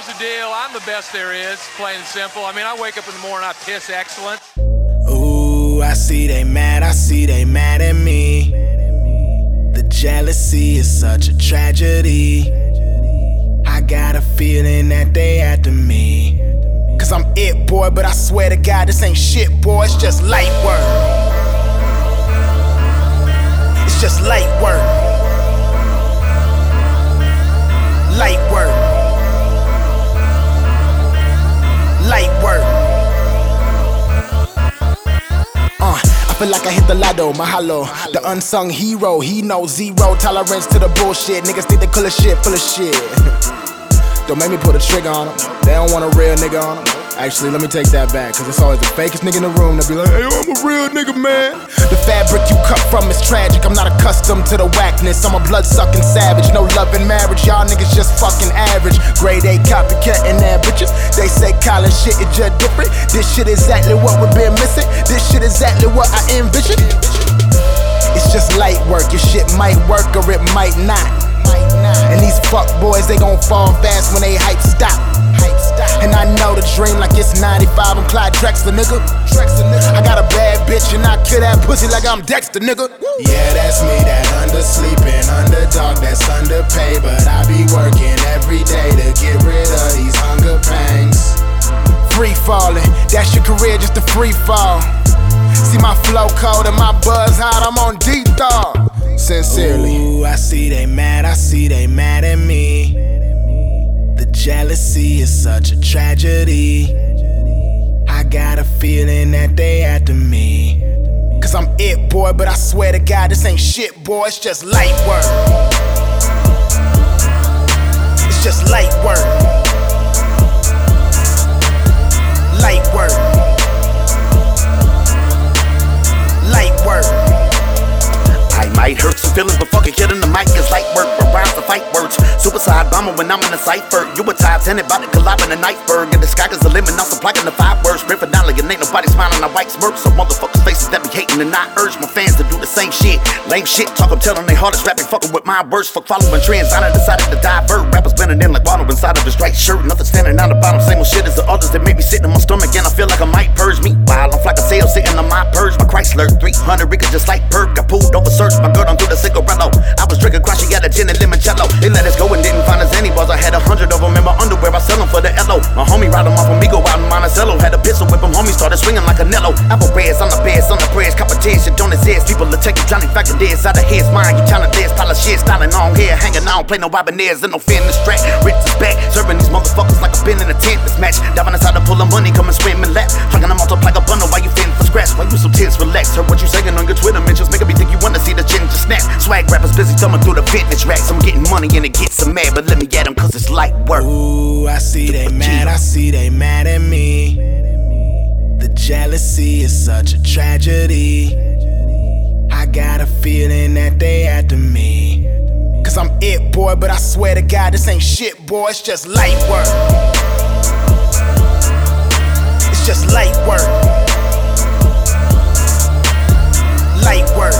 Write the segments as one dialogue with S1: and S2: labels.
S1: here's the deal. I'm the best there is, plain and simple. I mean, I wake up in the morning, I piss excellent.
S2: Ooh, I see they mad at me. The jealousy is such a tragedy. I got a feeling that they after me. Cause I'm it, boy, but I swear to God, this ain't shit, boy, it's just light work. It's just light work. Light work. Light work. I feel like I hit the lotto, mahalo. The unsung hero, he knows zero tolerance to the bullshit. Niggas think they full of shit. Don't make me pull the trigger on them. They don't want a real nigga on them. Actually, let me take that back, cause it's always the fakest nigga in the room that be like, hey, I'm a real nigga, man. The fabric you cut from is tragic. I'm not accustomed to the whackness. I'm a blood-sucking savage. No love in marriage. Y'all niggas just fucking average. Grade A copycatting that bitches. They say college shit is just different. This shit exactly what we've been missing. This shit exactly what I envision. It's just light work. Your shit might work or it might not. And these fuck boys, they gon' fall fast when they hype stop. And I know the dream like it's 95. I'm Clyde Drexler, nigga. I got a bad bitch and I kill that pussy like I'm Dexter, nigga. Yeah, that's me, that undersleeping underdog that's underpaid. But I be working every day to get rid of these hunger pangs. Free falling, that's your career, just a free fall. See my flow cold and my buzz hot, I'm on deep dog. Sincerely. Ooh, I see they mad at me. The jealousy is such a tragedy. I got a feeling that they after me. Cause I'm it, boy, but I swear to God, this ain't shit, boy, it's just light work. It's just light work. Light work. Light work.
S3: I might hurt some feelings, but fuck it, hitting the mic is light work. Rhymes to fight words. Suicide bomber when I'm in a cipher. You a Titanic, about to collide in an iceberg. And the sky is the limit, not supplying the 5 words. Sprint finale, and ain't nobody smiling on white smirk. So motherfuckers' faces that be hating, and I urge my fans to do the same shit. Lame shit, talk, I'm telling they hardest rapping, fucking with my words. Fuck following trends, I done decided to divert. Rappers blending in like water inside of his right shirt. Nothing standing on the bottom, same old shit as the others that make me sit in my stomach. And I feel like I might purge me. While I'm like a sail sitting on my purge. My Chrysler 300 Rica just like perk. I pulled over, searched my girl on through the cigarello. I was drinking crush, she got a gin and limoncello. They let us go and didn't find us any bars. I had 100 of them in my underwear, I sell them for the LO. My homie ride them off when we go out in Monticello. Had a pistol whip him, homie started swinging like a Nello. Apple bears on the beds, on the prayers, competition on his ears. People will take you Johnny Factor days out of his mind. You trying to dance, pile of shit, styling on hair, hanging on, play no Ibanez and no fin in the strap. Rich is back, serving these motherfuckers like I've been in a tent this match. Diving inside to pull the money, come and swim and lap. Hugging them multiply a bundle while you fitting for scratch. Why you so tense, relax. Heard what you saying on your Twitter mentions, making me think you wanna see the chin just snap. Swag rappers busy thumbing through the vintage racks. I'm getting money and it gets some mad, but let me get them cause it's light work.
S2: Ooh, I see they mad at me. The jealousy is such a tragedy. I got a feeling that they after me. Cause I'm it, boy, but I swear to God, this ain't shit, boy, it's just light work. It's just light work. Light work.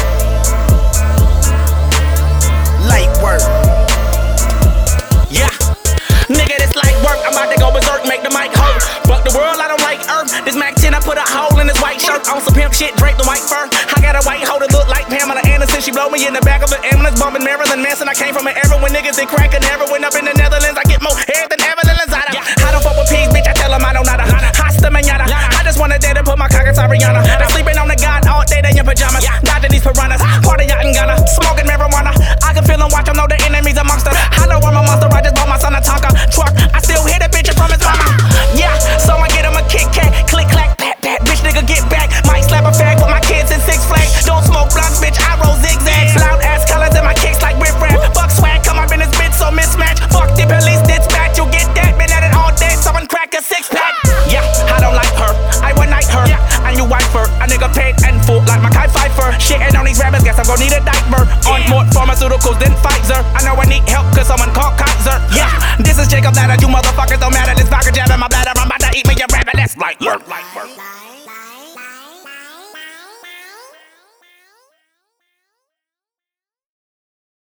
S2: Light work.
S4: Yeah, nigga, this light work. I'm about to go berserk, make the mic hurt. Fuck the world, I don't like Earth. This Mac 10, I put a hole in this white shirt. On some pimp shit, draped in white fur. I got a white hoe that look like Pamela Anderson. She blow me in the back of the ambulance, bumping Marilyn Manson. I came from an era when niggas did crack and heroin up in the Netherlands. I get more hair than Evelyn Lozada. I don't fuck with pigs, bitch, I tell them I don't nada. Hasta manana. I just wanna date and put my cock in Ariana. They sleeping on the god all day, they in pajamas. Dodging these piranhas, part of yacht in Ghana. Smoking marijuana, I can feel them watch them, know the enemy's a monster. I know I'm a monster, I just bought my son a Tonka truck. I still hear the bitch from his mama. Yeah, so I get him a Kit Kat, click clack, pat pat. Bitch nigga get back, might slap a fag with my kids in Six Flags. Don't smoke blunts, bitch, I roll zigzags. Loud ass colors in my kicks like riff rap. Fuck swag, come up in this bitch so mismatch. Fuck the police dispatch, you get that. Been at it all day, someone crack a 6-pack. Yeah, I don't like her, I one night her. And you wife her, a nigga paid and full like my Kai Pfeiffer. Shitting on these rappers, guess I'm gon' need a diaper. On more pharmaceuticals than Pfizer. I know I need help cause someone called Kaiser. Yeah, this is Jacob Ladder, you motherfuckers don't matter. This vodka jab in my bladder, I'm about to eat me a rabbit. That's light work.